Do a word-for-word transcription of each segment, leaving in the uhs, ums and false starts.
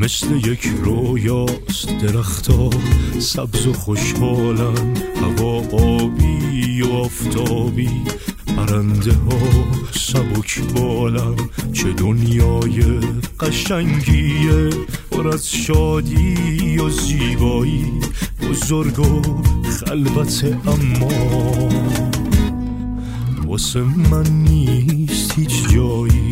مثل یک رویاست. درختا سبز و خوشحالن، هوا آبی و آفتابی، پرنده ها سبک بالن. چه دنیای قشنگیه، پر از شادی و زیبایی، بزرگ و خلوت اما واسه من نیست هیچ جایی.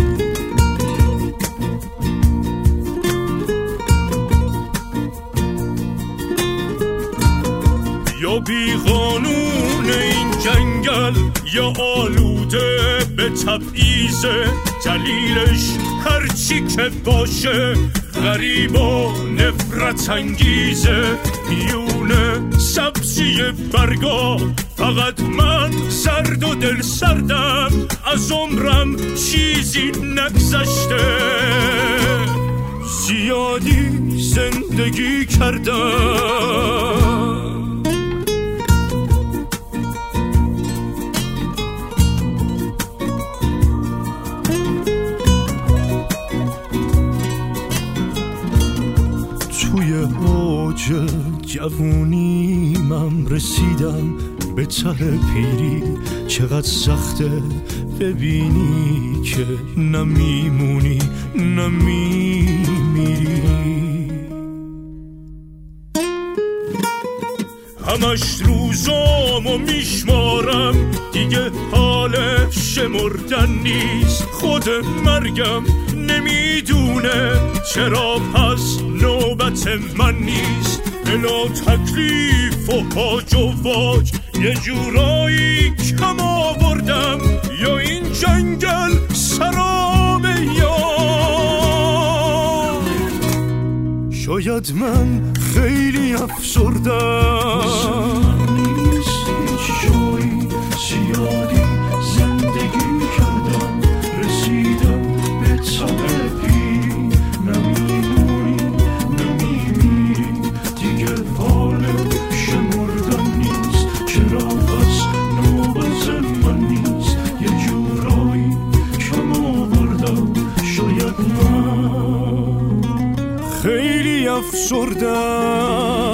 یا بی قانون این جنگل، یا آلوده به تبعیضه. دلیلش هرچی که باشه غریب و نفرت انگیزه. میونه سبزی برگا فقط من سرد و دل سردم، از عمرم چیزی نگذشته. زیادی زندگی کردم، توی اوج جوونیمم رسیدم به ته پیری. چقدر سخته ببینی که نمیمونی نمیمیری. همش روزامو میشمارم، دیگه حال شمردن نیست. خود مرگم نمیدونه چرا پس نوبت من نیست. بلا تکلیف و هاج و واج یه جورایی کم آوردم، یا این جنگل سراب یار. شاید من خیلی افسردم، نیست هیچ جایی. زیادی زندگی کردم، رسیدم به ته پیر. نمیمونی نمیمیری، دیگه حال شمردن نیست. چرا بس نوبت من نیست. یه جورایی کم آوردم، شاید من خیلی افسردم.